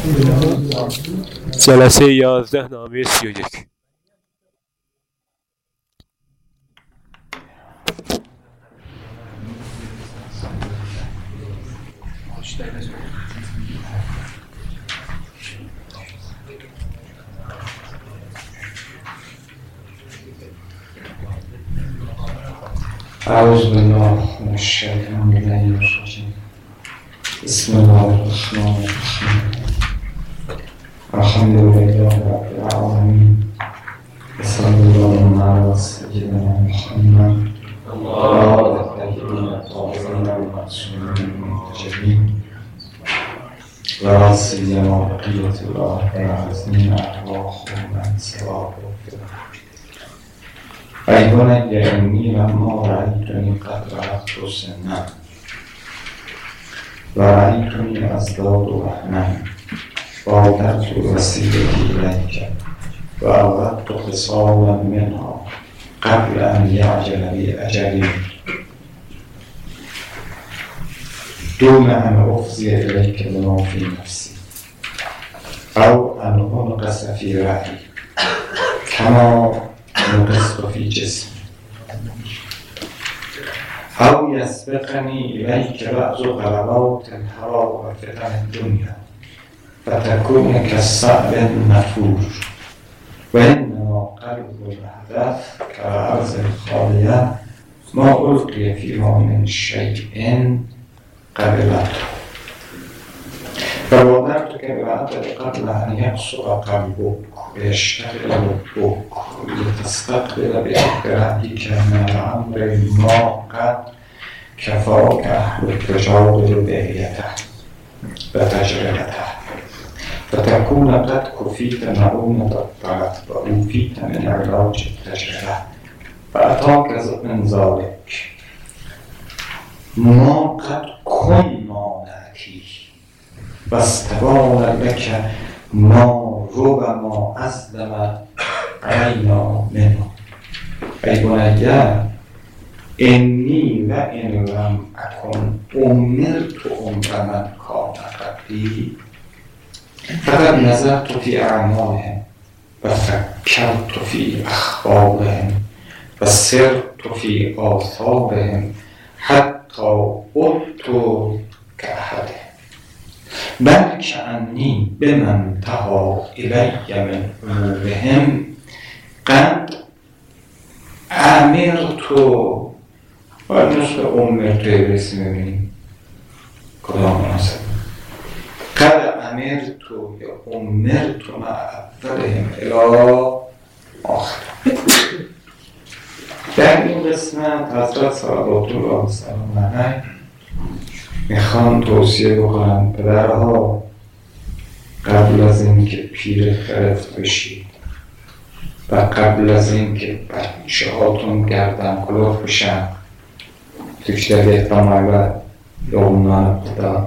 جلسه 11 نامه 31. أعوذ بالله من الشيطان الرجيم. بسم الله الرحمن الرحيم. الحمد لله رب العالمين، وصلى الله على سيدنا محمد وعلى الطيبين الطاهرين المعصومين المنتجبين، ولا سيما بقية العظيم أرواحهم من سواه ای بنی انی لما رأیتنی قد بلغت سنا و رأیتنی ازداد وهنا بادرت وسیلتی الیک و اردت خصالا منها قبل ان یعجل بی اجلی دون ان افضی الیک بما فی نفسی او ان انقص فی رأیی کما نقصت في جسمي أو يسبقني إليك بعض غلبات الهوى وفتن الدنيا فتكون كالصعب النفور، وإنما قلب الهدف كالأرض الخالية ما ألقي فيها من شيء قبلته فوضعتك بعد قبل أن يقصر قلبك ويشتغل لبك لتستقبل بإقرارك من الأمر ما قد كفاك أهل التجاوز بهيته وتجربته فتكون قد كفيت معونة الطلب وأوفيت من علاج التجربة فأتاك من ذلك ما قد كنا نأتيه واستبان لك ما ربما أظلم عينا منه ای بنی إني وإن لم أكن أمرت عمر من كان قبلي فقد نظرت في أعمالهم وفكرت في أخبارهم وسرت في آثارهم حتى عدت كأحدهم بل كأني بمن انتهى إلي من أمورهم قد أمرت ونصف أمرت باسم من کدام مناسب قد أمرت یا أمرت مع أولهم إلى آخر. در این قسمت حضرت صلوات الله و سلام علیه میخوام توصیه بکنم پدرها قبل از این که پیر خرفت بشید و قبل از این که بچه هاتون گردن کلوف بشن دکتر احترام اول یومنان ابتدا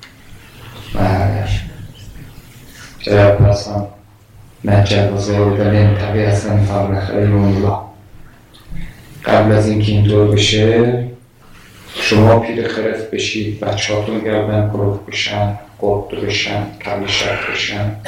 جرب پرسان نجر و زیردالین طبیع اصلا فبرخ ایمون الله قبل از این که اینطور بشه شما پیر خرف بشید بچه هاتون گردن کلوف بشن قرد بشن کلی شرط بشن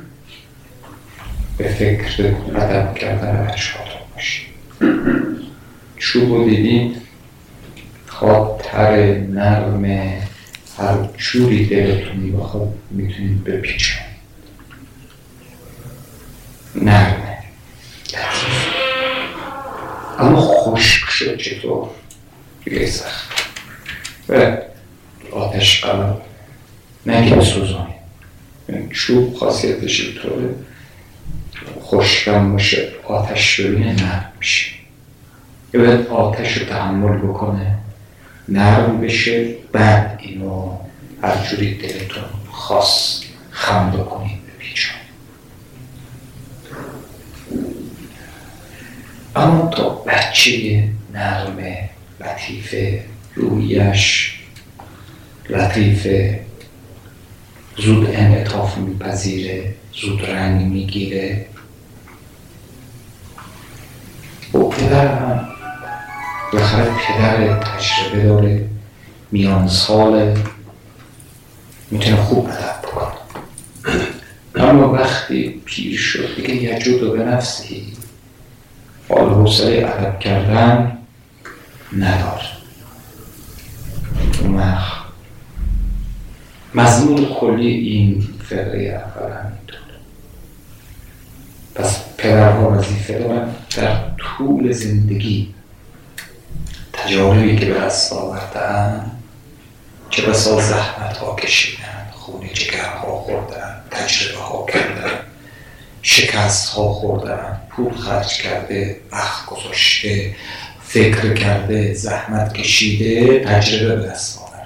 به فکر ادب کردن بچه هاتون باشید. چوب رو دیدید خواه تر نرم هر جوری دلتون میبخواد میتونید بپیچن نرمه لطیف اما خشک شد چطور دیگه سخت و آتش قلب نگه بسوزانی چوب خاصیتش اینطوره خشکم باشه آتش ببینه نرم میشه یا باید آتش رو تحمل بکنه نرم بشه بعد اینو هر جوری دلتون خاص خم بکنید بپیچان. اما تا بچه نرمه لطیفه رویش لطیفه زود انعطاف میپذیره زود رنگ میگیره و پدر هم بالاخره پدر تجربه داره میان ساله میتونه خوب ادب بکنه اما وقتی پیر شد دیگه یجود به نفسی حال حوصله ادب کردن نداره. مضمون کلی این فقره اول همینطور. پس پدرها وظیفه دارن در طول زندگی تجاربی که به دست آوردن، چه بسا زحمت ها کشیدن، خون جگرها خوردن، تجربه ها کردن، شکست ها خوردن، پول خرج کرده، وقت گذاشته، فکر کرده، زحمت کشیده، تجربه به دست آورده.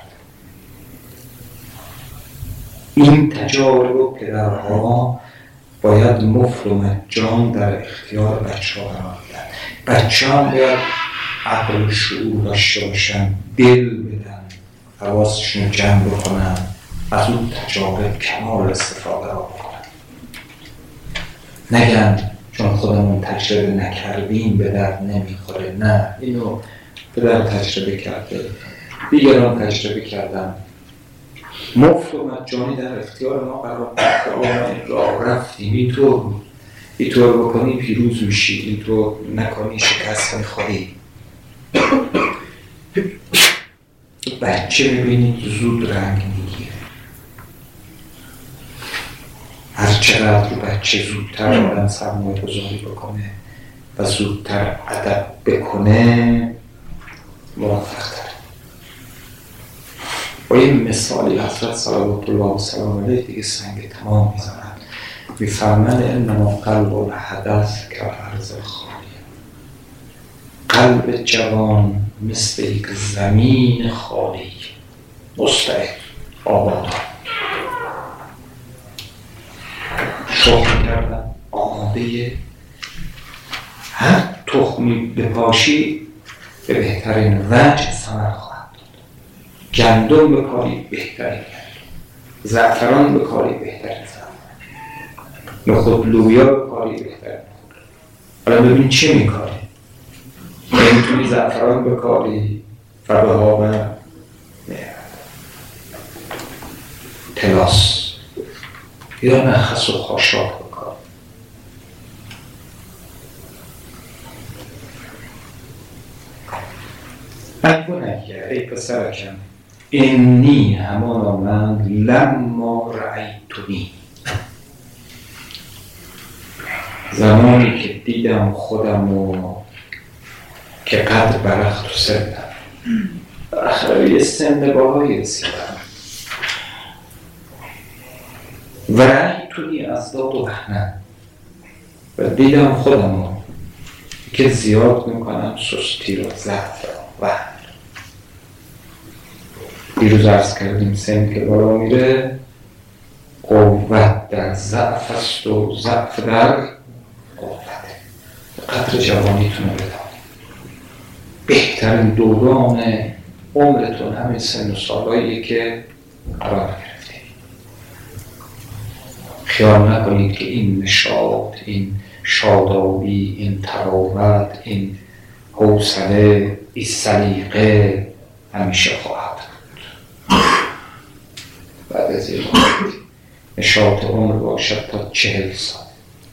این تجارب و پدرها باید مفت و مجان در اختیار بچه ها قرار بدن. بچه ها باید عقل و شعور داشته باشن، دل بدن، حواسشون جمع بکنن، از اون تجارب کمال استفاده را بکنن. نگن چون خودمون تجربه نکردیم به درد نمیخوره. نه، اینو پدر تجربه کرده، دیگران تجربه کردن، مفت و مجانی در اختیار ما قرار بدن. راه رفتیم اینطور بکنی پیروز میشی، اینطور نکنی شکست میخوری. بچه میبینید زود رنگ میگیره. هر چقدر بچه زودتر آدم سرمایه گذاری بکنه و زودتر ادب بکنه موفق تر. با این مثالی حضرت صلوات الله و سلام علیه دیگه سنگ تمام میزنن. میفرمند انما قلب الحدث کالارض الخالیه. قلب جوان مثل یک زمین خالی مستعد آباد، شغل کردن، آماده هر تخمی بپاشی به بهترین وجه ثمر خواهد داد. گندم بکاری بهترین گندم، زعفران بکاری بهترین زعفران، نخود لوبیا بکاری بهترین نخود. حالا ببین چه میکاری؟ نمیتونی زعفران بکاری فبه ها و تلاس یا نخس و خاشاک بکار. ابنیه ای پسرکم اینی همانا من لما رأیتونی، زمانی که دیدم خودم و که قدر برخت و سردم آخر یه سن باهایی رسیدم و رأیتونی از داد و وحنه و دیدم خودم رو که زیاد میکنم سستی رو، ضعف رو، وحن. دیروز عرض کردیم سن که بالا میره قوت در ضعف است و ضعف در قوته. قدر جوانیتون رو بدانید. بهترین دوران عمرتون همین سن و سالاییه که قرار گرفتید. خیال نکنید که این نشاط، این شادابی، این تراوت، این حوصله، این سلیقه همیشه خواهد بود. بعد از این نشاط عمر باشد تا 40 سال.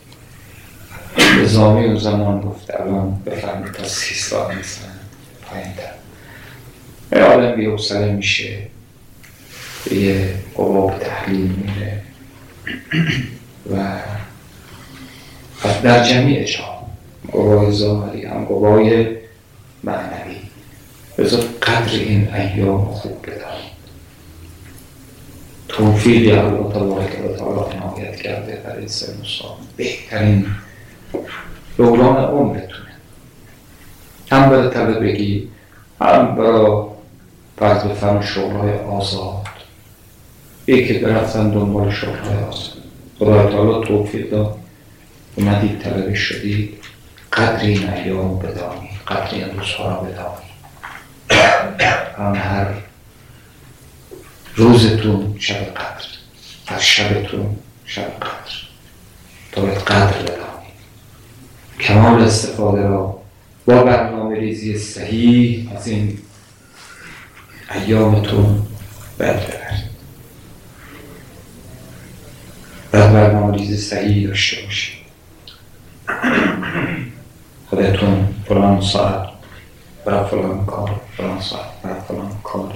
نظامی اون زمان گفت الان بفرمید تا 30 سال میزنن پایین تر. آدم بی حوصله میشه، به یه قباب تحلیل میره و در جمیع جا قبای ظاهری هم قبای معنوی بذار قدر این ایام خوب بدانید. توفیقی الله تبارک و تعالی عنایت کرده در این سن و سال، بهترین دوران عمرتونه، هم برای طلبگی، هم برای فرض فن شغل‌های آزاد. یکی که برفتن دنبال شغل‌های آزاد، خدای تعالی توفیق داد، اومدید طلبه شدید، قدر این ایام بدانید، قدر این روزها را بدانید. هر روزتون شب قدر، هر شبتون شب قدر، تا باید قدر بدانید. کمال استفاده را با برنامه ریزی صحیح از این ایامتون بهر ببرید. باید برنامه‌ریزی صحیحی داشته باشید. خودتون فلان ساعت برای فلان کار، فلان ساعت برای فلان کار،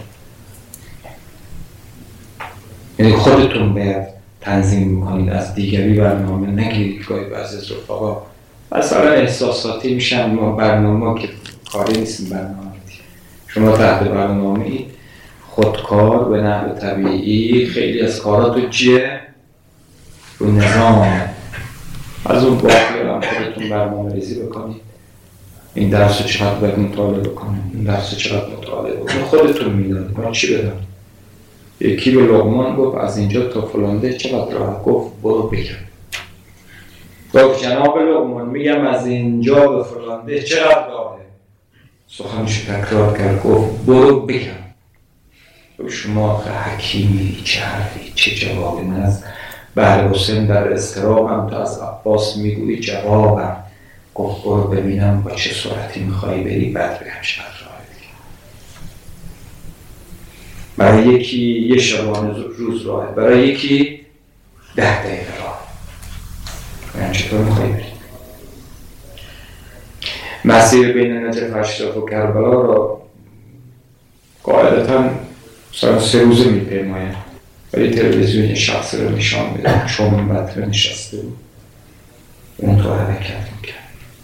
یعنی خودتون باید تنظیم میکنید، از دیگری برنامه نگیرید. گاهی بعضی از رفقا مثلا احساساتی میشن، ما برنامه که کاری نیستیم، برنامه شما تحت برنامه اید، خودکار به نحو طبیعی خیلی از کاراتو چیه؟ رو نظامه. از اون باقی هم خودتون برنامه ریزی بکنید. این درس چقدر باید مطالعه بکنید، این درس چقدر مطالعه بکنید، خودتون میدونید. من چی بدم؟ یکی به لقمان گفت از اینجا تا فلانده چقدر راه؟ گفت برو بگم. گفت جناب لقمان میگم از اینجا به فلانده چقدر راهه؟ سخنش تکرار کرد، گفت برو بگم. شما حکیمی، چه حرفی، چه جوابی؟ من از بهر حسین در اضطرابم، تو از عباس میگویی جوابم. گفت برو ببینم با چه صورتی میخوایی بری، بعد بگم چقدر راه دیگه. برای یکی یه شبانه روز راهه، برای یکی 10 دقیقه راه. من چطور میخوایی بری؟ مسیر بین نجف اشراف و کربلا را قاعدتاً مثلا 3 روزه میپیماید، ولی تلویزیون شخص رو نشان میده چون متن نشسته بود، اون تو حرکت میکرد.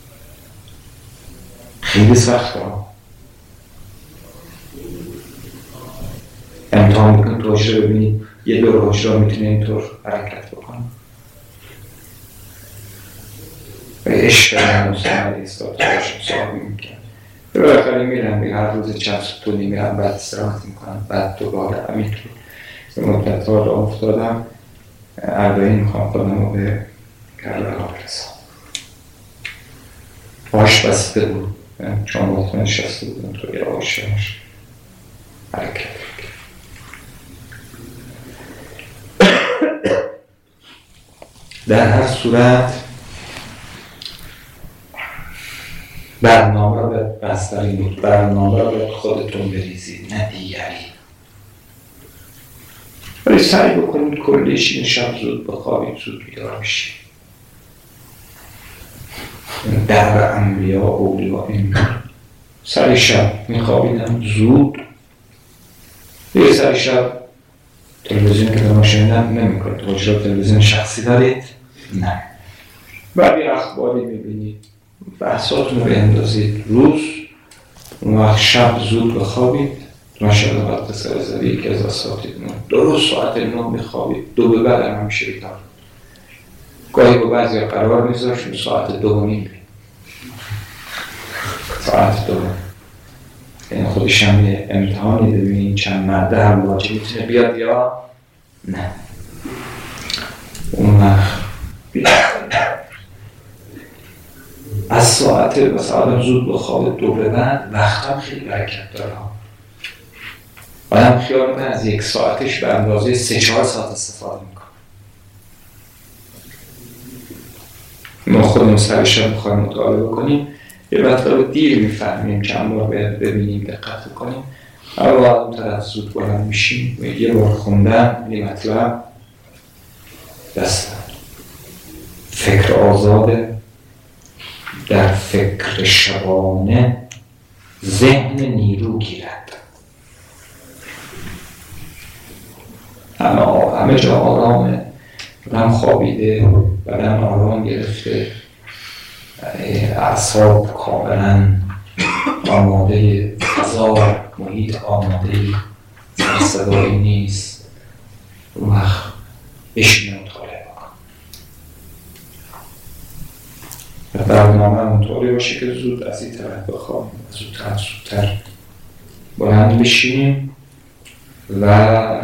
خیلی سخت ها. امتحان میکنید تو حجره ببینید یه دور حجره میتونه اینطور حرکت بکنه. و عشق موسی علیه السلام صاحبی میکرد. بالاخره میرم هر روز چند ستونی میرم، بعد استراحت میکنم، بعد دوباره همینطور به مدت ها را افتادم. اربعین میخوام خودم رو به کربلا برسم. پاش بسته بود چون مطمئن نشسته بودم تو یواش یواش حرکت میکرد. در هر صورت برنامه رو به بستری بود، برنامه رو به خودتون بریزید نه دیگری. ولی سعی بکنید کلیش این شب زود بخوابید، زود بیدار بشید. در انبیا اولیا این سر شب میخوابیدم زود، یه سر شب تلویزیون که تماشا نمیکنید. حجره تلویزیون شخصی دارید؟ نه. بعد یه اخباری میبینید، بحثاتون رو بندازید روز، اون وقت شب زود بخوابید. ماشاءالله وقت سرزدی یکی از اساتید درست ساعت 9 میخوابید، 2 به بعد هم همیشه بیدار. گاهی با بعضی قرار میذاشتیم ساعت 2:30 ساعت 2. این خودش هم یه امتحانی ببینید چند مرده هم واجه میتونه بیاد یا نه. اون وقت از ساعت مثلا زود بخواب 2 به بعد وقت هم خیلی برکت داره. آدم خیال میکنه از 1 ساعتش به اندازه 3-4 ساعت استفاده میکنه. ما خودمون سر شب میخوایم مطالعه بکنیم، یه مطلب دیر میفهمیم، چند بار ببینیم، دقت کنیم. اول اون طرف زود بلند میشیم و یه بار خوندن یه مطلب دستم. فکر آزاده، در فکر شبانه ذهن نیرو گیرد. همه جا آرامه، بدن خوابیده، بدن آرام گرفته، اعصاب کاملا آماده، فضا محیط آماده، صدایی نیست. اون وقت بشینه مطالعه بکن. و برنامه مطالعه باشه که زود از این طرف بخواهیم، زودتر بلند بشینیم و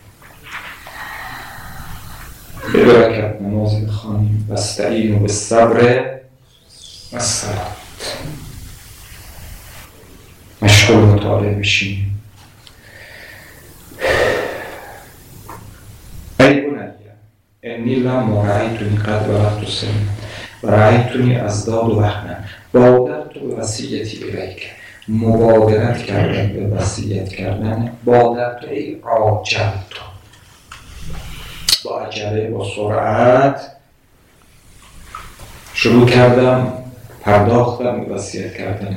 به برکت نمازی بخوانیم. واستعینوا بالصبر والصلاة. مشغول مطالعه بشیم. ای بنی انی لما رأیتنی قد بلغت سنا و رأیتنی ازداد وهنا بادرت بوصیتی الیک. مبادرت کردن به وصیت کردن. بادرت ای عاجلت. با عجله با سرعت شروع کردم پرداختم به وصیت کردن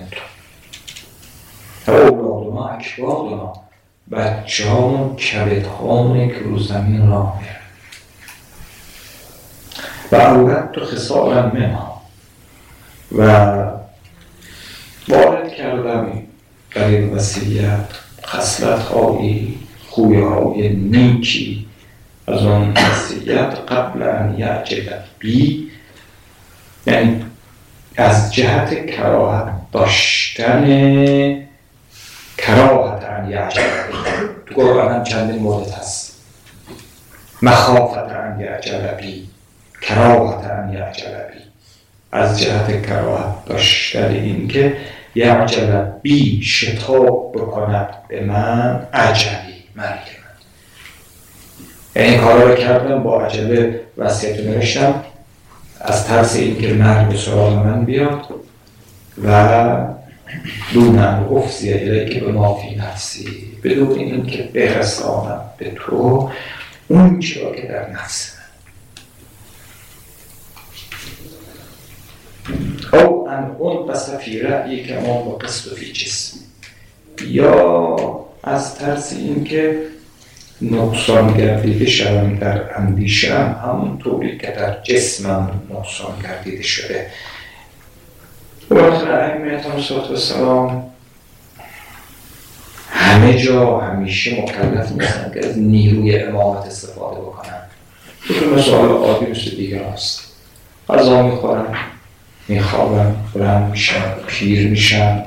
تو اولادنا اکبادنا، بچه هامون کبد هامونه که رو زمین راه میرن و اولاد تو خسارا منها و وارد کردم در این وصیت خصلت هایی خوبی های نیکی از آن وصیت قبل ان یعجل بی، یعنی از جهت کراهت داشتن کراهت ان یعجل بی. تو قرآن هم چندین مورد هست مخافت ان یعجل بی، کراهت ان یعجل بی، از جهت کراهت داشتن این که یعجل بی شتاب بکند به من عجلی مرگ من. این کارا رو کردم با عجله وصیت رو نوشتم از ترس این که مرگ به سراغ من بیاد و دون ان افضی الیک بما فی نفسی، بدون این که برسانم به تو اون چرا که در نفس من. او ان اون بس فی رأیی که ما با قصد فی جسم، یا از ترس این که نقصان گردیده شدم در اندیشم همون طوری که در جسمم نقصان گردیده شده. و بالاخره ائمه علیهم السلام همه جا همیشه مکلف نیستن که از نیروی امامت استفاده بکنن. تو مسائل عادی مثل دیگر هست، غذا میخورن، میخوابن، بلند میشن، پیر میشن،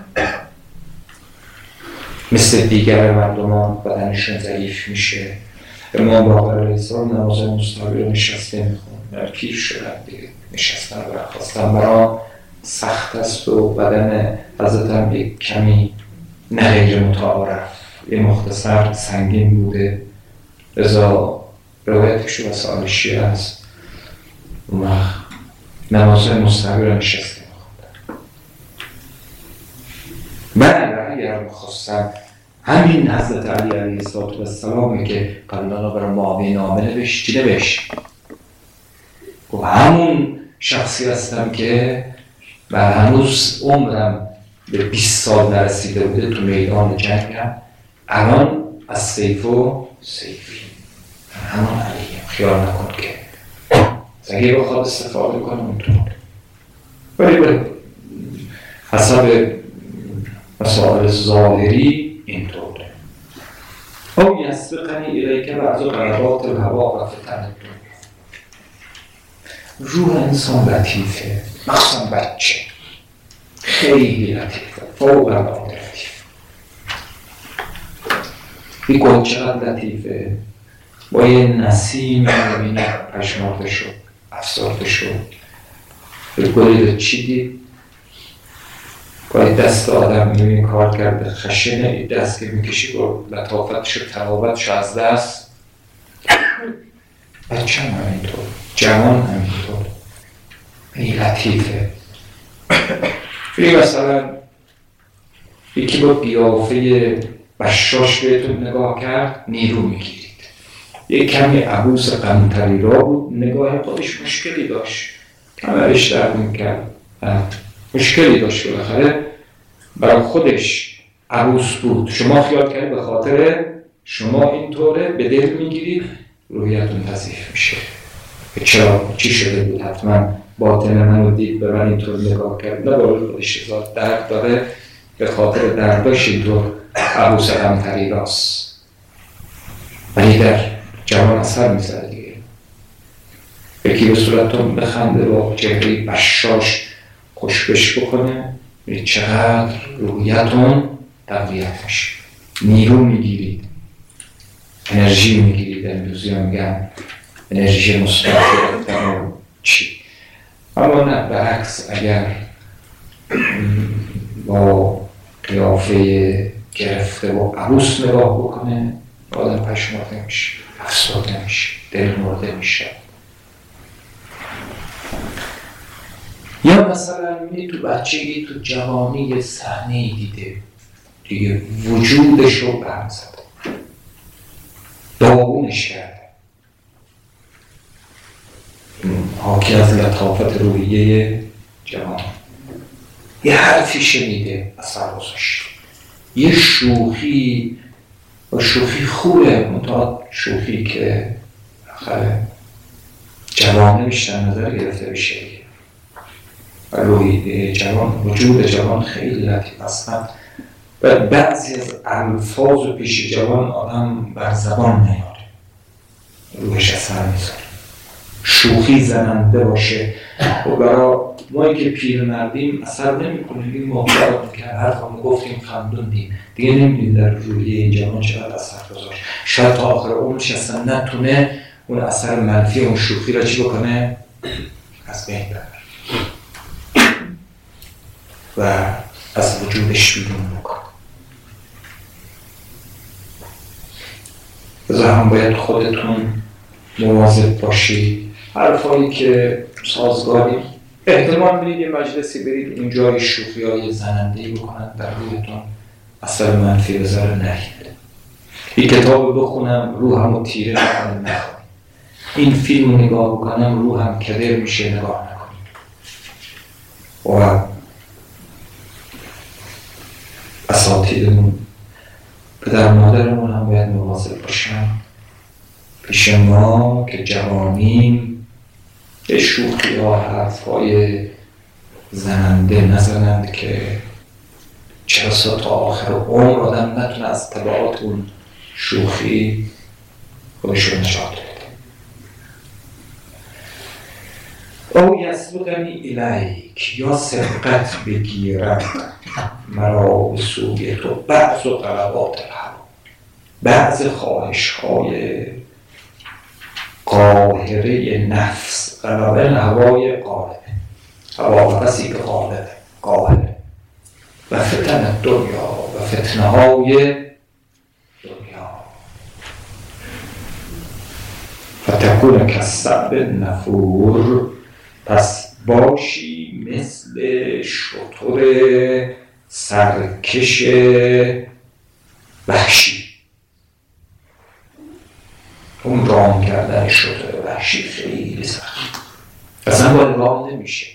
مثل دیگر مردمان بدنشون ضعیف میشه. امام باقر علیه السلام نماز مستحبی رو نشسته میخون، پیر شدن دیگه نشستن و برخواستن برام سخت است و بدن حضرتم یک کمی نه غیر متعارف یه مختصر سنگین بوده، لذا روایتش و سال شیعه است و نماز مستحبی رو نشسته میخوندن. من اگر میخواستم همین حضرت علی علیه السلام که قبلا برای معاویه نامه نوشت چی نوشت؟ و همون شخصی هستم که و هنوز عمرم به 20 سال نرسیده بوده تو میدان جنگم، الان از سیف و سیفی همون علیه، خیال نکن که اگه بخواد استفاده کنم اونطور، ولی حسب مسائل ظاهری اینطوره. او یسبقنی الیک بعض غیرات الهوا و فتن الدنیا. روح انسان لطیفه، مخصوصا بچه خیلی لطیفه، فوق العاده لطیفه. این گل چقدر لطیفه، با یه نسیم میبینه پشمارده شد، افسارده شد، به گلی رو چیدید، گاهی دست آدم میبینی کار کرده خشنه، این دست که میکشی با لطافتش و تراوتش از دست. بچه هم همینطور، جوان همینطور، این لطیفه. این مثلا یکی با قیافه بشاش بهتون نگاه کرد نیرو میگیرید. یک کمی عبوس قمطری را بود، نگاه خودش مشکلی داشت، کمرش درد میکرد، مشکلی داشت، بالاخره برای خودش عبوس بود. شما خیال کنید به خاطر شما اینطوره به دل میگیرید، رویتون تضعیف میشه. چرا؟ چی شده بود؟ حتما باطن منو دید به من اینطور نگاه کرد، نه برای خودش ازاد درد داره، به خاطر درداش اینطور عبوس قمطری راست. ولی در جوان اثر میزد دیگه. یکی به صورتون بخنده با چهره بشاش خوشبش بکنه، چقدر روحیتون تقویت میشه، نیرو میگیرید، انرژی میگیرید. امروزی هم میگن انرژی مثبت گرفتن و چی. اما نه، برعکس اگر با قیافه گرفته و عروس نگاه بکنه آدم پشمارده میشه، افسرده میشه، دل مرده میشه. یا مثلا می‌بینی تو بچگی تو جوانی یه صحنه‌ای دیده دیگه وجودش رو برم زده، داغونش کرده، حاکی از لطافت روحیه جوان. یه حرفی شنیده اثر گذاشت، یه شوخی و شوخی خوبه، منتها شوخی که آخره جوانه بیشتر نظر گرفته بشه و روحیه جوان، وجود جوان خیلی لطیف هستن و بعضی از الفاظ و پیش جوان آدم بر زبان نیاره، روحش اثر میذاره. شوخی زننده باشه و برای مایی که پیرمردیم اثر نمیکنه، این موقع که حرفمو گفتیم خندوندیم دیگه، نمیدونیم در روحیه این جوان چقدر اثر گذاشت. شاید تا آخر عمرش اصلا نتونه اون اثر منفی اون شوخی را چی بکنه؟ از بین ببره و از وجودش بیرون بکنه. بذار هم باید خودتون مواظب باشید. حرفایی که سازگاری، احتمال میدید یه مجلسی برید اونجا شوخی های زنندهی بکنن در روحتون اثر منفی بذاره، نهید. این کتاب بخونم روحمو تیره نکنم نخونم، این فیلم رو نگاه بکنم روحم کدر میشه نگاه نکنم. و اساتیدمون پدر مادرمون هم باید مواظب باشن پیش ما که جوانیم به شوخی ها حرفهای زننده نزنند که چرا تا آخر عمر آدم نتونه از تبعات اون شوخی خودش رو نجات بده. او یسبقنی الیک، یا سبقت بگیرد مرا به سوی تو بعض و طلبات الهوا، بعض خواهش های قاهره نفس، غلبه هوای قالبه، هوا کسی که غالبه قاهره، و فتن دنیا و فتنه های دنیا، فتکون کالصعب النفور، پس باشی مثل شتر سرکش وحشی. اون رام کردن شتر وحشی خیلی سخت، اصلا باید رام نمیشه.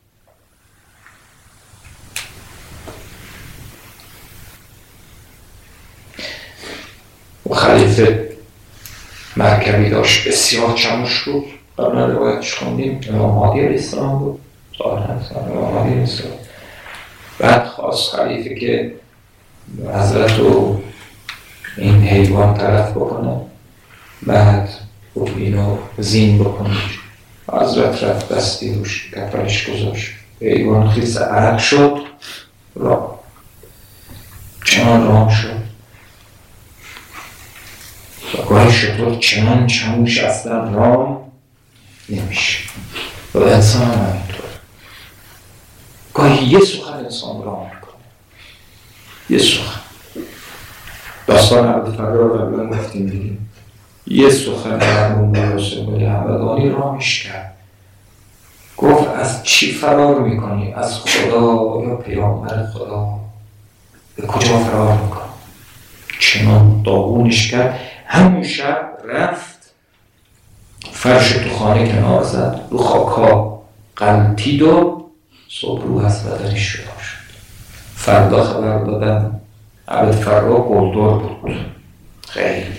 و خلیفه مرکبی داشت بسیار چموش بود، قبلا روایتش خوندیم، امام مهدی علیه السلام بود، امام مهدی علیه السلام. بعد خواست خلیفه که حضرت رو این حیوان طرف بکنه، بعد اینو زین بکنه. حضرت رفت دستی روش کفرش گذاشت، حیوان خیز عرق شد، رام چنان رام شد و گاهی شطور چنان چموش اصلا رام نمیشه. و انسان هم همینطور، گاهی یه سخن انسان رام میکنه، یه سخن. داستان عبدالفرار قبلا گفتیم دیدیم، یه سخن مرحوم رسول همدانی رامش کرد. گفت از چی فرار میکنی؟ از خدا یا پیامبر خدا؟ به کجا فرار میکنی؟ چنان داغونش کرد. همون شب رفت فرش تو خانه کنار زد، رو خاکا قلتید و صبح رو از بدنش جدا شد. فردا خبر دادن عبدالفرار گلدار بود، خیلی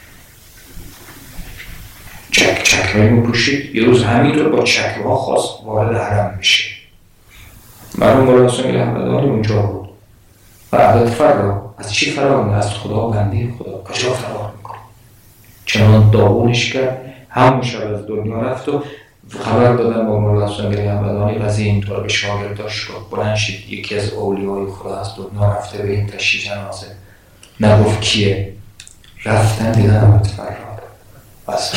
چکمه میپوشید. یه روز همینطور با چکمه ها خواست وارد حرم بشه. مرحوم رسول همدانی اونجا بود و عبدالفرار از چی فرار میکنه؟ از خدا، بنده خدا. کجا فرار میکنه؟ چنان داغونش کرد. همون شب از دنیا رفت و خبر دادن با مولا رسول همدانی قضیه اینطور به شاگرداش گفت بلند شید، یکی از اولیای خدا از دنیا رفته، به این تشییع جنازه. نگفت کیه؟ رفتن دیدن عبدالفرار اصلا.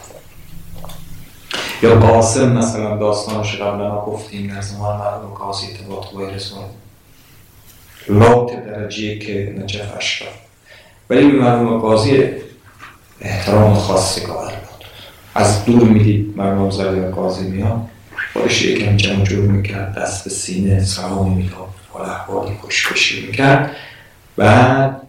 یا قاسم مثلا داستانش قبلا گفتیم در زمان مرحوم قاضی اعتباط وایرس لات درجه که نجف اشرف، ولی مرحوم قاضی احترام خاصی قائل بود. از دور میدید مرحوم زاده قاضی میاد، خودش یکم جمع جور میکرد، دست به سینه سلامی میداد، حال احوالی خوشبشی میکرد. بعد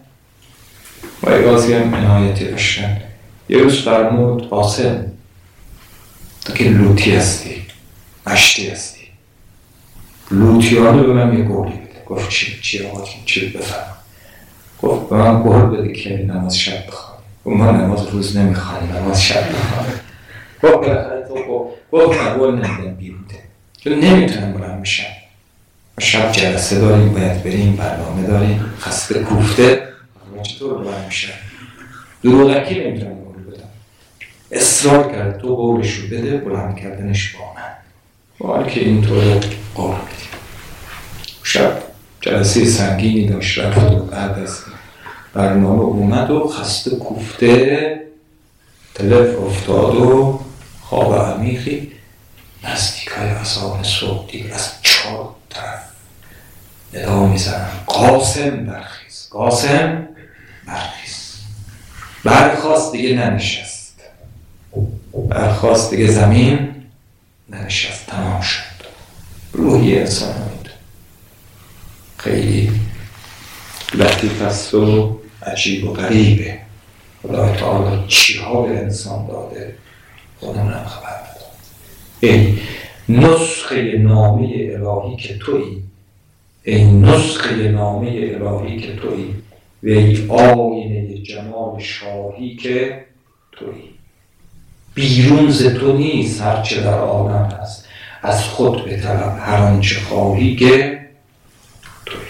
وای قاضی هم عنایتی داشتن. یه روز فرمود قاسم تو که لوتی هستی، مشتی هستی. لوتیانو به من یه گولی بده. گفت چی آقا چی بفرم؟ گفت به من گوهر بده که نماز شب بخوانی. گفت من نماز روز نمیخوانی، نماز شب بخوانی. گفت بالاخره تو گفت من گوهر نمیدم بیروده، چون نمیتونم بلند میشم. شب جلسه داریم، باید بریم، برنامه داریم، خسته کوفته، چطور بلند میشم؟ دروغکی نمیتونم گوهر بدم. اصرار کرد تو گوهرشو بده، بلند کردنش با من. با که اینطور قول بدیم. شب جلسه سنگینی داشت، رفت و بعد از برنامه اومد و خسته کوفته تلف افتاد و خواب عمیقی. نزدیکای اذان صبح دیگه از 4 طرف ندا میزنن قاسم برخیز، قاسم برخیز. برخواست دیگه ننشست، برخواست دیگه زمین ننشست، تمام شد. روحی انسان همینطور خیلی لطیف است و عجیب و غریبه. خدای تعالی چی ها به انسان داده خودمونم خبر ندارم. ای نسخه نامه الهی که تویی، ای نسخه نامه الهی که تویی، و ای آینه جمال شاهی که تویی. بیرون ز تو نیست هرچه در عالم هست، از خود بطلب هر آنچه خواهی که تویی.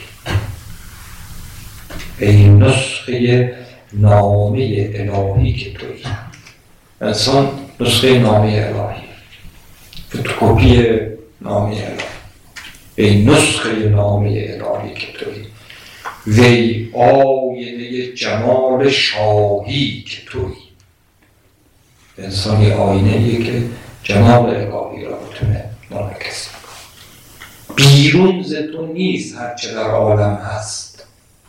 ای نسخه نامه الهی که تویی. انسان نسخه نامه الهی، فتوکپی نامه الهی. ای نسخه نامه الهی که تویی، وی آینه جمال شاهی که تویی. انسان یه آینه‌ایه که جمال الهی را بتونه منعکس کنه. بیرون ز تو نیست هرچه در عالم هست.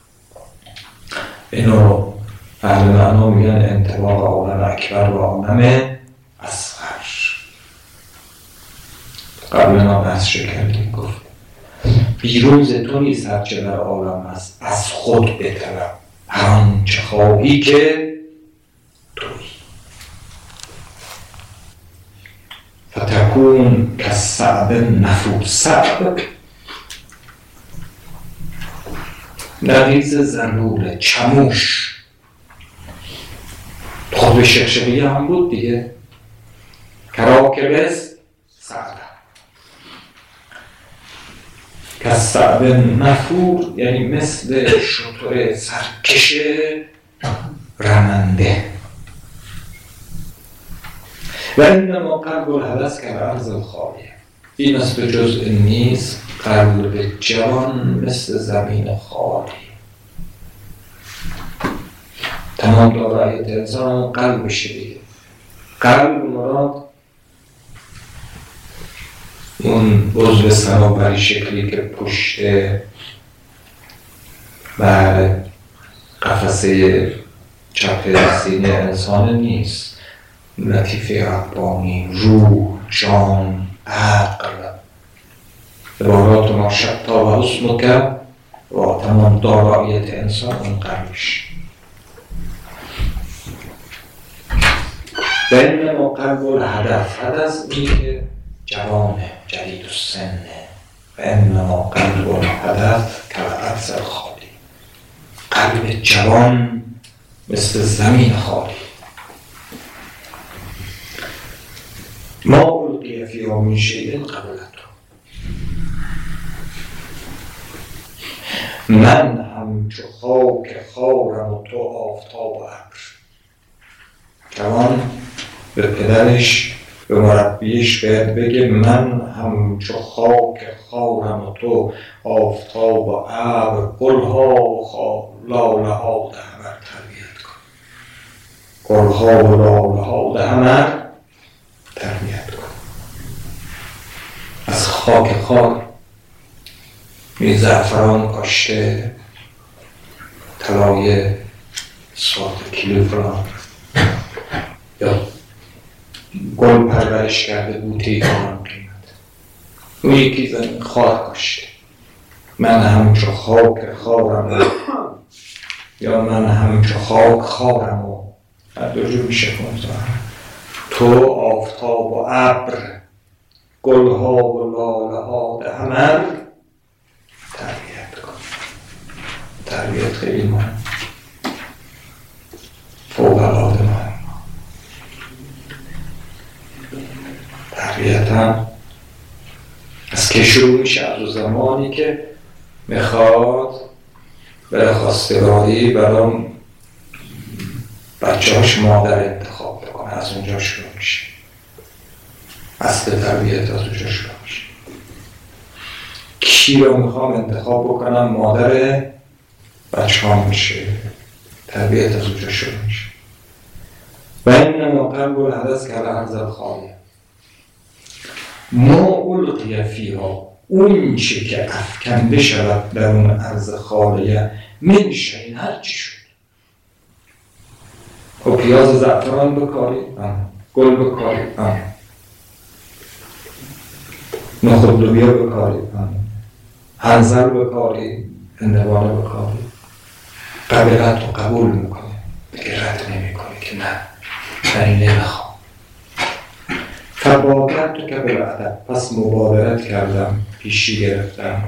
اینو رو اهل معنا میگن انطباق عالم اکبر و عالم اصغر. قبلا بحث کردیم، گفت بیرون ز تو نیست هرچه در عالم هست، از خود بطلب هر آنچه خواهی که تویی. فتکون کالصعب نفور. صعب نقیض زنبور، چموش. خود به شقشقی هم بود دیگه. کراکبس صعب. کالصعب نفور یعنی مثل شتر سرکش رمنده. و انما قلب الحدث کالارض الخالیه. این است به جزء نیست قلب جوان مثل زمین خالی. تمام دارایت انسان قلبش دیگه. قلب مراد اون عضو صنوبری شکلی که پشت بر قفسه چپ سینه انسان نیست. لطیفه ربانی، روح، جان، عقل. عبارات ما شتا و حسنک و تمام دارایت انسان اون قلبش. و انما قلب الهدف. هدف اینه که جوانه، جدید السنه. و انما قلب الهدف کالارض الخالی. قلب جوان مثل زمین خالی. ما القی فیها من شیء قبلته. من همچو خاک خارم و تو آفتاب و ابر. جوان به پدرش، به مربیش باید بگه من همچو خاک خارم و تو آفتاب و ابر. گلها و لاله ها دهمر تربیت کن. گلها و لاله ها دهمر تربیت کن. از خاک خار می زعفران کاشته، طلای ساعت کیلو فلان، یا گل پرورش کرده بوته فلان قیمت. اون یکی زمین خار کاشته. من همچو خاک خارم یا من همچو خاک خارم و هر دو جو میشه کنم. تو آفتاب و ابر، گلها و لاله ها دهمر تربیت کن. تربیت خیلی مهم، فوق العاده مهم. تربیت هم از که شروع میشه؟ از زمانی که میخواد برای خواستگاری برای بچه هاش مادر انتخاب بکنه. از اونجا شروع میشه. اصل تربیت از اونجا شروع میشه. کی رو میخوام انتخاب بکنم مادر بچه ها میشه. تربیت از اونجا شروع میشه. و این قلب الحدث که الارض الخالیه ما القی فیها، اون چه که افکنده شود در اون ارض خالیه من شیء، هر چی شد. خب پیاز زعفران بکاری، گل بکاری، نخود لوبیا بکاری، هنزل بکاری، هندوانه بکاری، قبلت رو قبول میکنه، دیگه رد نمیکنه که نه من این نمیخوام. فبادرت تو که بالادب، پس مبادرت کردم، پیشی گرفتم.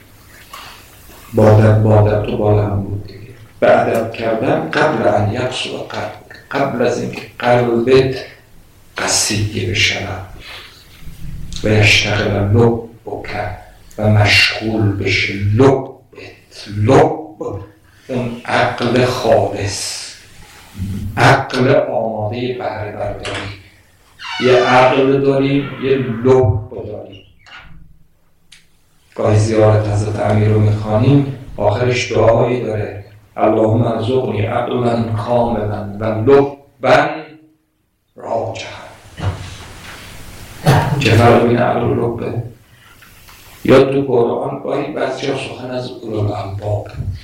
بادر تو بالا هم بود دیگه. به ادب کردم قبل ان یقصد قلب، قبل از اینکه قلبت قصیده بشود و یشتغل لبک و مشغول بشه لبت. لب اون عقل خالص، عقل آماده بهره برداری. یه عقل داریم، یه لب داریم. گاهی زیارت حضرت امیر رو میخوانیم، آخرش دعایی داره: اللهم ارزقنی عقلا کاملا و لبا راجحا. چه فرق بین عقل و لبه؟ یا تو قرآن گاهی بعضی ها سخن از اولوالالباب،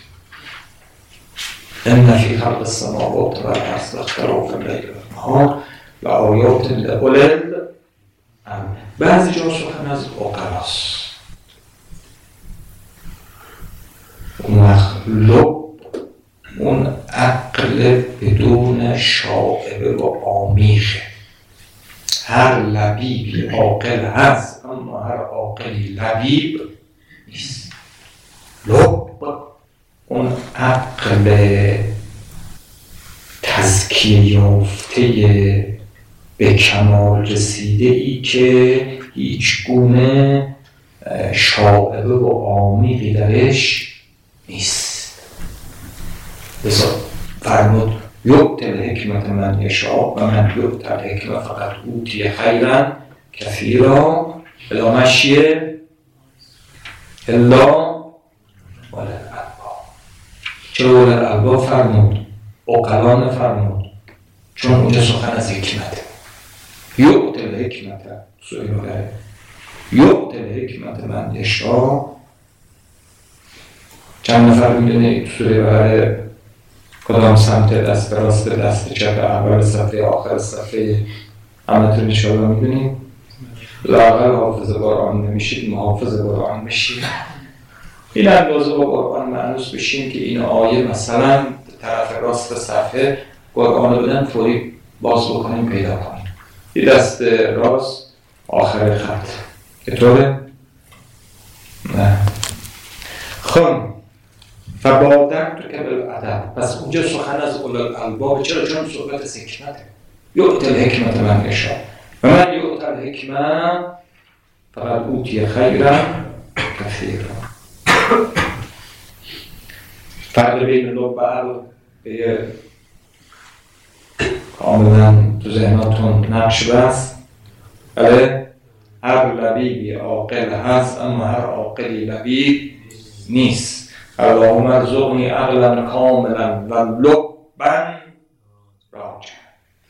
ان فی خلق السماوات والارض واختلاف اللیل والنهار لآیات لأولی الالباب. بعضی جا سخن از عقلاست. اون لب اون عقل بدون شائبه و عمیقه. هر لبیبی عاقل هست، اما هر عاقلی لبیب نیست. لب اون عقل تزکیه یافته به کمال رسیده ای که هیچ گونه شائبه و عمیقی درش نیست. بذار فرمود یؤتی الحکمة من یشاء و من یؤتی الحکمة فقد اوتی خیرا کثیرا بلا مشی الا اولی الالباب. چرا اولی الالباب فرمود؟ عقلا فرمود؟ چون اونجا سخن از حکمته. یؤتی الحکمة سوی بگره یؤتی الحکمة من یشاء. چند نفر میدونه تو سوره بقره کدام سمت، دست راست، دست چپ، اول صفحه، آخر صفحه؟ همتون انشاءالله میدونیم. لااقل حافظ قرآن نمیشید، محافظ قرآن بشید. این اندازه با قرآن معنوس بشین که این آیه مثلا طرف راست صفحه قرآن رو بدن فوری باز بکنیم پیدا کنیم. این دست راست آخر خط چطوره؟ نه. خب فبادرت که بالادب، پس اونجا سخن از اولوالالباب. چرا؟ چون صحبت از حکمته. یؤتی الحکمة من یشاء و من یؤتی الحکمة فقد اوتی خیرا کثیرا. فرق بین لب و عقل به کاملا تو ذهناتون نقش بست. بله، هر لبیبی عاقل هست، اما هر عاقلی لبیب نیست. اللهم ارزقنی عقلا کاملا و لبا راجحا.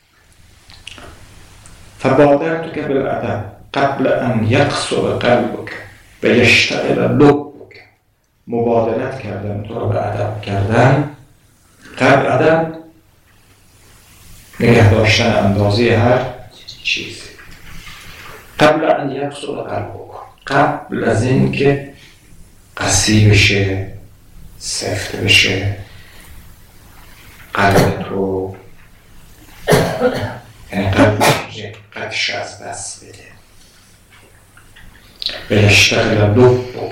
فبادرت که بالادب قبل ان یقصد قلبک و یشتغل لبک. مبادرت کردم تو رو به ادب کردن. قبل ادب نگه داشتن اندازه هر چیزی. قبل ان یقصد قلبک، قبل از این که قسی بشه، سفت بشه قلبت رو، یعنی قلب قدش از دست بده. به اشتغل لبک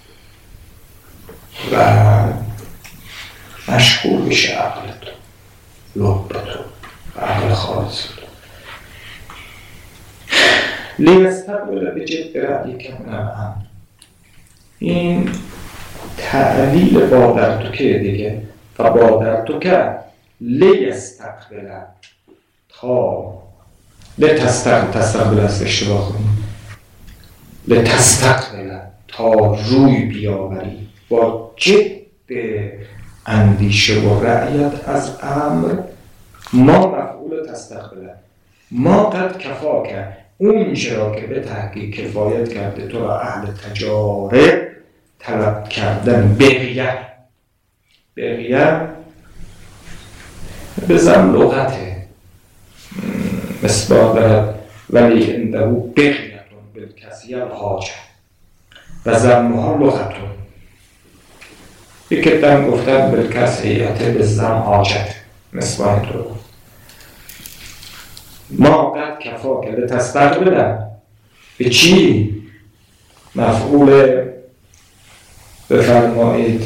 و مشغول بشه عقل تو، لب تو و عقل خالص تو. لیستقبل به جد رأیک منعم. این تعلیل بادرتوکه دیگه. و بادرتوکه لیستقبل تا لتستقبل است، اشتباه کنیم، لتستقبل تا روی بیاوری با جد اندیشه و رعیت از امر. ما مفعول تستقبل، ما قد کفا کرد اون چرا که به تحقیق کفایت کرده تو را اهل تجارب طلب کردن. بغیه بزن لغته مثبات دارد ولی انده بغیتون بالکسی الحاجه و زمها لغتون. یک دم گفتن بالکسیت به زم حاجت مثبات رو. ما قد کفا کرده تستقبلن به چی؟ مفعول بفرمایید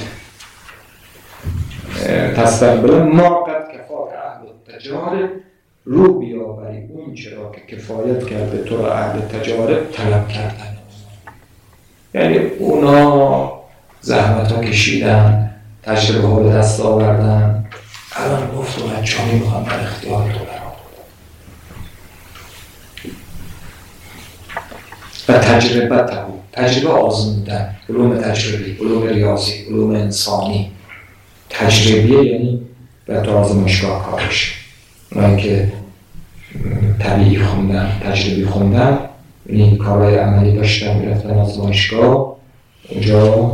تستقبلن ما قد کفا که اهل تجارب رو بیاوری اون چرا که کفایت کرده تو را اهل تجارب طلب کردن. یعنی اونا زحمت ها کشیدن، تجربه ها به دست آوردن، الان گفت و بچه ها میخوان در اختیار تو برام و تجربه آزمودن، علوم تجربی، علوم ریاضی، علوم انسانی. تجربیه یعنی به تو آزمایشگاه کارش. اونایی که طبیعی خوندن، تجربی خوندن، این کارهای عملی داشتن، میرفتن آزمایشگاه، اونجا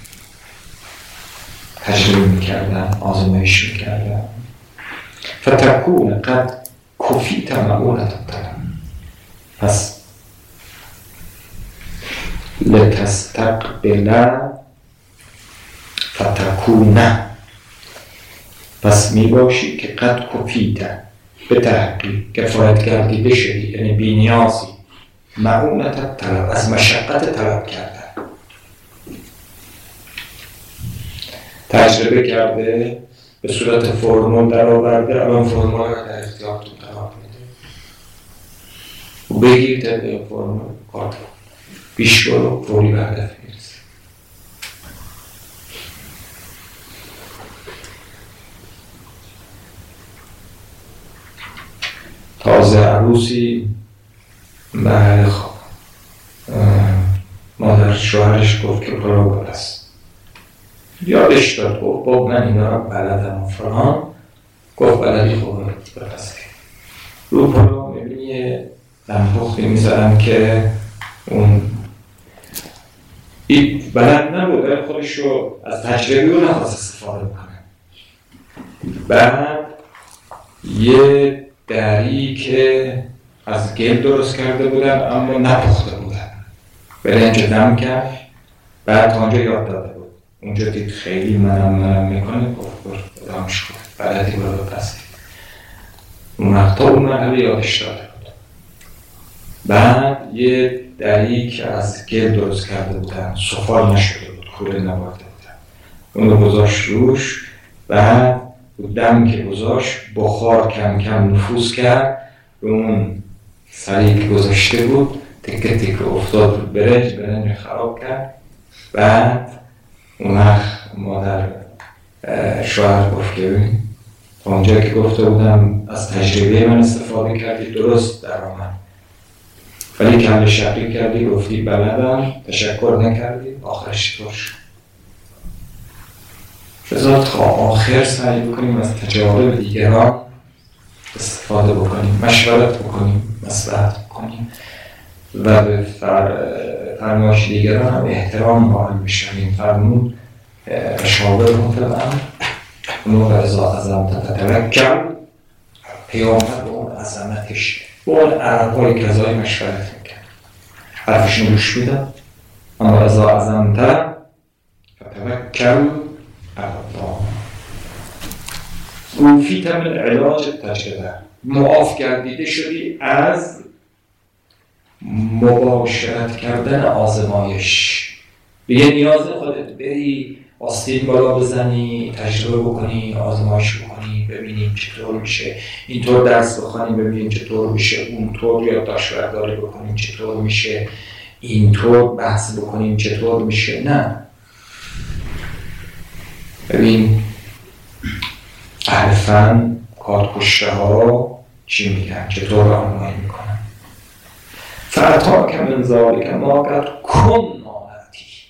تجربه میکردن، آزمایش میکردن. فتکون قد کفیت معونت طلب. پس لتستقبل فتکونه، پس می باشی که قد کفیت به تحقیق کفایت کردی بشدی، یعنی بی نیازی، معونت طلب، از مشقت طلب کردن. تجربه کرده به صورت فرمول در آورده، الان فرمول رو در اختیارتون قرار میده و بگیر طبق فرمول کار پیش برو، فوری به هدف میرسه. تازه عروسی بله خواب مادر شوهرش گفت که برو برس، یادش داد گفت با من اینا را بلدم و فلان، گفت بلدی خوب برس. رو پلو میبینی یه دنبختی میزدم که اون این بلد نبود، خودش رو از تجربی رو نخواست استفاده کنه. بعد یه دری که از گل درست کرده بودن اما نپخته بودن، برنج دم کرد. بعد تا اونجا یاد داده بود، اونجا دید خیلی منم میکنه، گفت دامش کن بلدی برو بپسی. اون وقتا اون مرحله یادش داده بود. بعد یه دری که از گل درست کرده بودن، سفال نشده بود، کوره نبارده بودن، اونو گذاشت روش. بعد دم که گذاشت بخار کم کم نفوذ کرد به اون سری که گذاشته بود، تکه تکه افتاد برنج خراب کرد. بعد اون وقت مادر شوهر گفت که ببین تا اونجا که گفته بودم از تجربه من استفاده کردی، درست در آمد، ولی کل شقی کردی، گفتی بلدم، تشکر نکردی، آخرش طور شد. بذار تا آخر سعی بکنیم از تجارب دیگران استفاده بکنیم، مشورت بکنیم، مصلحت بکنیم و به فرمایش دیگران هم احترام قائل بشیم. فرمود شاورهم فی الامر اونو به رضا عظمت تتوکل، پیامبر به اون عظمتش به اون عربای کذای مشورت میکرد، حرفشون گوش میدن، اما رضا عظمت تتوکل الله. اوفیت من علاج تجربه، معاف گردیده شدی از مباشرت کردن آزمایش. دیگه نیاز خودت بری آستین بالا بزنی، تجربه بکنی، آزمایش بکنی، ببینیم چطور میشه، اینطور درس بخونیم ببینیم چطور میشه، اونطور یادداشت برداری بکنیم چطور میشه، اینطور بحث بکنیم چطور میشه. نه، ببین اهل فن کارکشته ها چی میگن، چطور راهنمایی میکنن. فَأَتَاكَ مِنْ ذَلِكَ مَا قَدْ كُنَّا نَأْتِیهِ.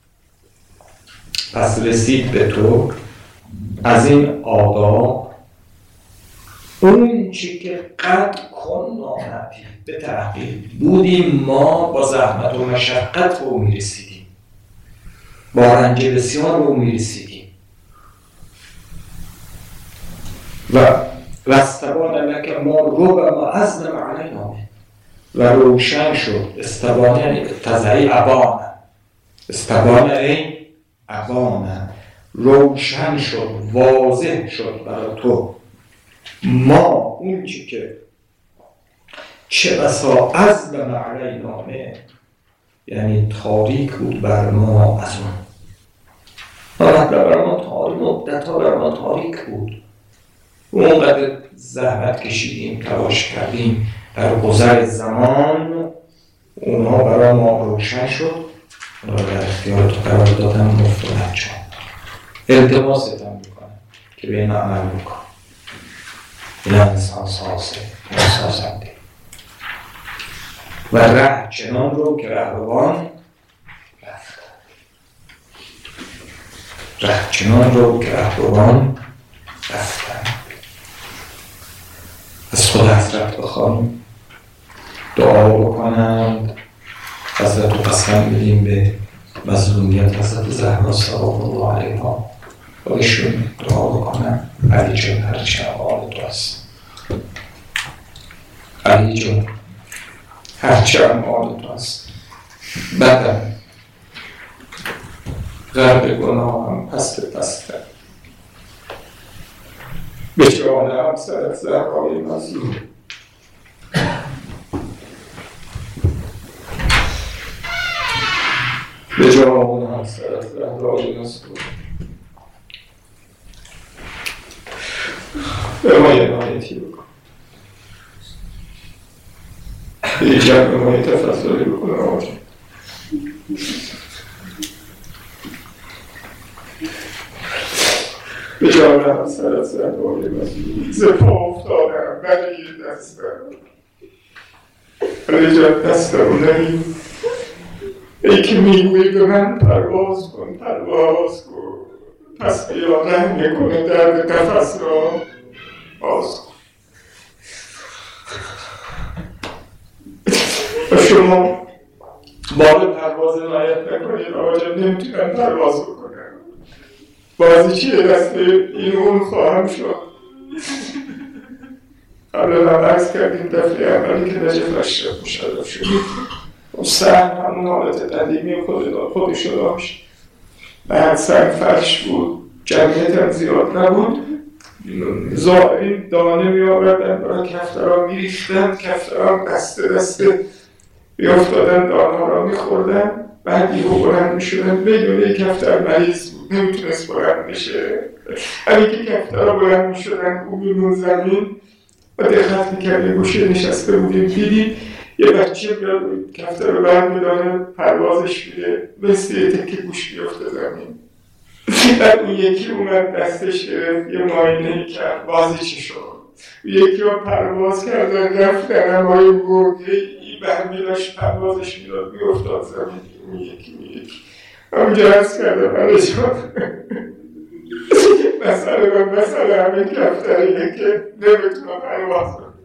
پس رسید به تو از این آداب اون چی که قد کنا نأتیه، به تحقیق بودیم ما با زحمت و مشقت به اون میرسیدیم، با رنج بسیار به اون میرسیدیم. و استبان لک ما ربما أظلم علینا، و روشن شد. استبان یعنی تزعی ابانه، استبان ای ابانه، روشن شد، واضح شد برای تو ما اون چی که چه بسا أظلم علینا، یعنی تاریک بود بر ما از اون. بر ما تاریک، مدت‌ها بر ما تاریک بود. اونقدر زحمت کشیدیم، تلاش کردیم، در گذر زمان اونها برای ما روشن شد. و در اختیار تو قرار دادم مفتونت شد. التماستم میکنم که به اینا عمل بکن. این انسان سازه، سازنده. و ره چنان رو که رهروان رفت. ره چنان رو که رهروان رفتن. از خود حضرت بخوانیم، دعا بکنند، حضرت رو قسم بدیم به مظلومیت حضرت زهرا سلام الله علیها و ایشون دعا بکنن. علی جان هرچی حال تو هست، علی جان هرچی حال تو هست، بدم غرب گناهم پست پسته، به جان همسرت زهرای مظلوم، به جان همسرت زهرای مظلوم، به ما یه نایتی بکن، به جمع ما یه تفضلی بکن آقا. به جان همسرت زهرای مظلوم، زفا افتادم بگیر دستم، به جان دستم نگیر، ای که میگوی به من پرواز کن، پرواز کن، پس بیا رنگ کنه درد قفس را باز کن. و شما بال پرواز نایت نکنید آقا، نمیتونم پرواز بکنم، بازی چیه دست این اون خواهم شد. قبل هم عرض کردیم دفعه اولی که نجف اشرف مشرف شد، سنگ همون حالت قدیمی خودش رو داشت، بعد سنگ فرش بود، جمعیت هم زیاد نبود، زائرین دانه می آوردن برای کفترها می ریختن، کفترها دسته دسته بیافتادن، دانه ها را می خوردن، بعد یهو بلند می شدن، بدون یک کفتر مریض بود نمیتونست بلند بشه، همین که کفترها بلند می شدن اون زمین و دقت می کرد، یه گوشه نشسته بودیم دیدیم یه بچه بیاد کفتر رو برد میدانه پروازش میده، مثل یه تکه گوش بیافته زمین. بعد اون یکی اومد دستش گرفت یه معاینه‌ای کرد، بازیچه شد، یکی رو پرواز کردن رفتن همایی بود، یه برمیداشت پروازش میداد بیافتاد زمین. اون یکی همونجا عرض کرده برای جان مسئله همین کفتریه که نمیتونه پرواز کنه.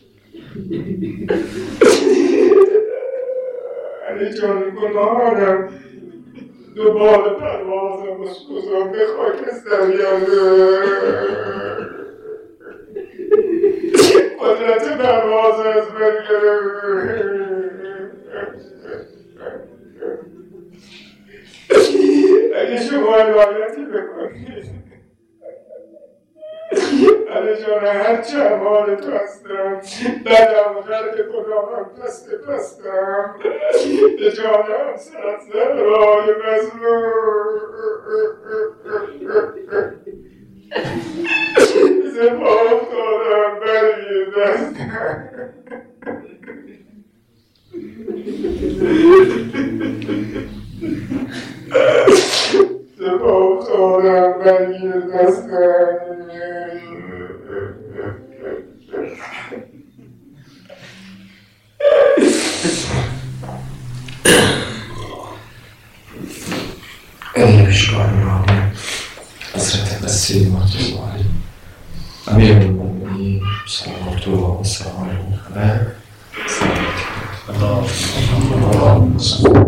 علی جان گناهانم دوباره پروازم بسوزم به خاکستریان، قدرت پرواز از من اگه شما عنایتی بکنید علی جان هرچه احوال تو هستم بدم خرد خودم دست پستم به جانم سرت زهرای مظلوم زفاف دادم برگیر دستم زفاف دادم برگیر دستم ای بشکار میرانه حضرت وسیع مرتضی امیر المؤمنین صلوات الله و سلام علیه.